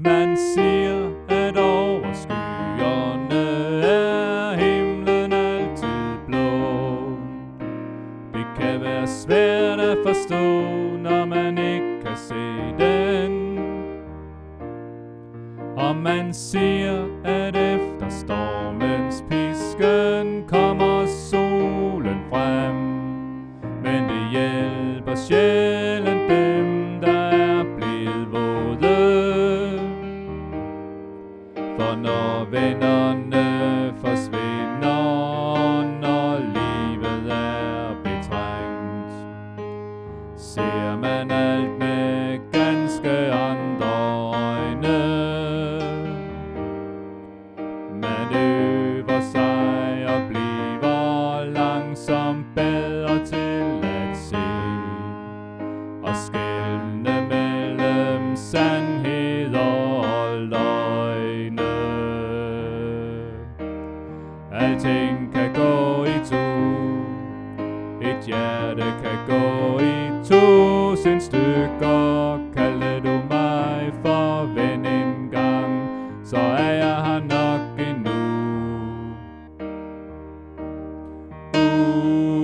Man siger, at over skyerne er himlen altid blå. Det kan være svært at forstå, når man ikke kan se den. Og man siger, at efter stormens pisken kommer solen frem. Men det hjælper sjældent dem, der er blevet våde. For når vennerne forsvinder, når livet er betrængt, ser man alt med ganske andre øjne. Man øver sig og bliver langsomt bedre til at se og skelne mellem sandheder og løgne. Alting kan gå i to, et hjerte kan gå i 1000 stykker. Kaldte du mig for ven engang, så er jeg her nok endnu.